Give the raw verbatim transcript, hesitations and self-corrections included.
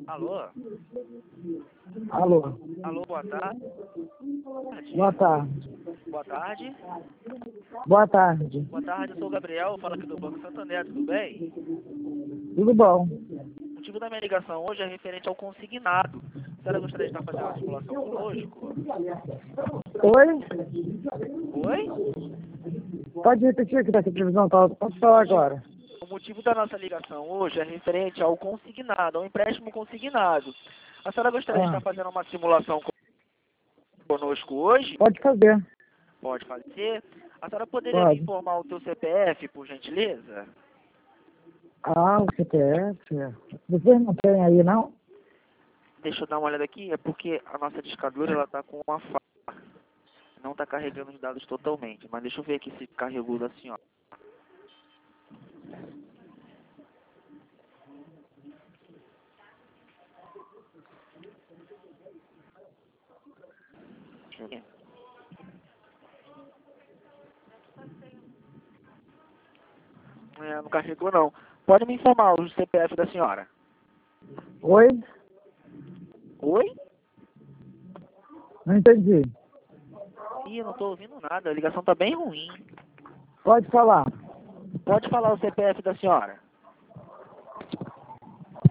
Alô? Alô? Alô, boa tarde. Boa tarde. Boa tarde. Boa tarde. Boa tarde, eu sou o Gabriel, falo aqui do Banco Santander, tudo bem? Tudo bom? O motivo da minha ligação hoje é referente ao consignado. A senhora gostaria de estar fazendo uma simulação conosco? Oi? Oi? Pode repetir que tá aqui a televisão, tá? Pode falar agora. O motivo da nossa ligação hoje é referente ao consignado, ao empréstimo consignado. A senhora gostaria de Ah, estar fazendo uma simulação conosco hoje? pode fazer. Pode fazer. A senhora poderia me Pode. informar o seu C P F, por gentileza? Ah, o C P F. Vocês não têm aí, não? Deixa eu dar uma olhada aqui, é porque a nossa discadora ela tá com uma falha. Não está carregando os dados totalmente, mas deixa eu ver aqui se carregou da senhora. Deixa eu ver. É, não carregou não. Pode me informar o C P F da senhora? Oi? Oi? Não entendi. Ih, eu não estou ouvindo nada, a ligação tá bem ruim. Pode falar. Pode falar o C P F da senhora?